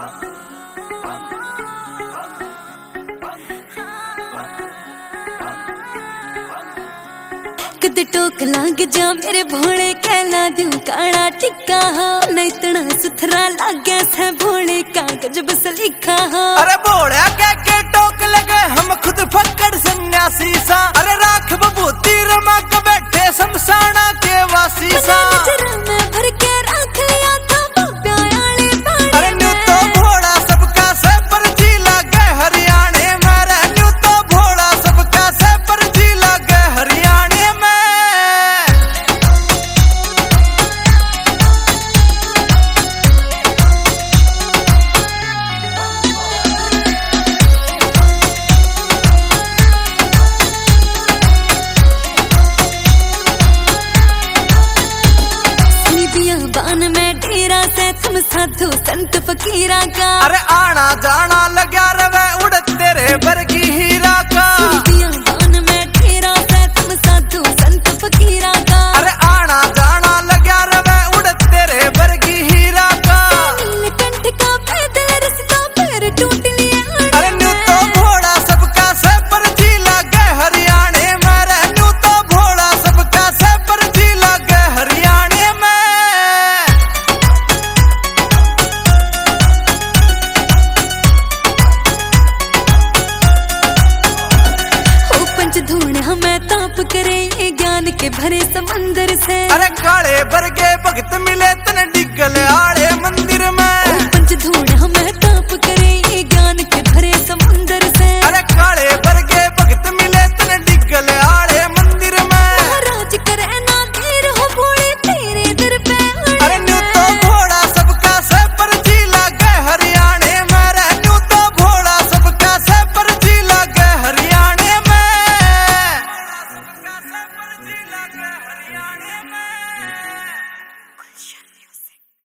कद टोक लाग जा मेरे भोले कहला दूं काला टिक्का हो न इतना सुथरा लागे से भोले का गजब से लिखा हो। अरे भोले के टोक लगे हम खुद फक्कड़ सन्यासी सा। अरे राख बबूती रमा के बैठे शमशाना के वासी सा। नजरा में भर के रख लिया था बाब्या आले पानी। अरे न्यू तो भोला सबका से पर जी लागे हरियाणे में। रे न्यू तो भोला सबका से पर जी लागे हरियाणे में। बान में डेरा से तुम साधु संत फकीरा का। अरे आना जाना लगा रवे उड़ तेरे बरगी हीरा का। बान में डेरा से तुम साधु संत फकीरा का। अरे आना जाना लगा रवे उड़ तेरे बरगी हीरा का। नीलकंठ का पैदल रास्ता पैर टूट लिया। अरे न्यू तो भोला सबका से पर जी लागे हरियाणे में। रे न्यू तो भोला सबका से पर जी लागे हरियाणे में। धूण हमें ताप करे ये ज्ञान के भरे समंदर से। अरे काले बरगे भगत मिले तन डिगल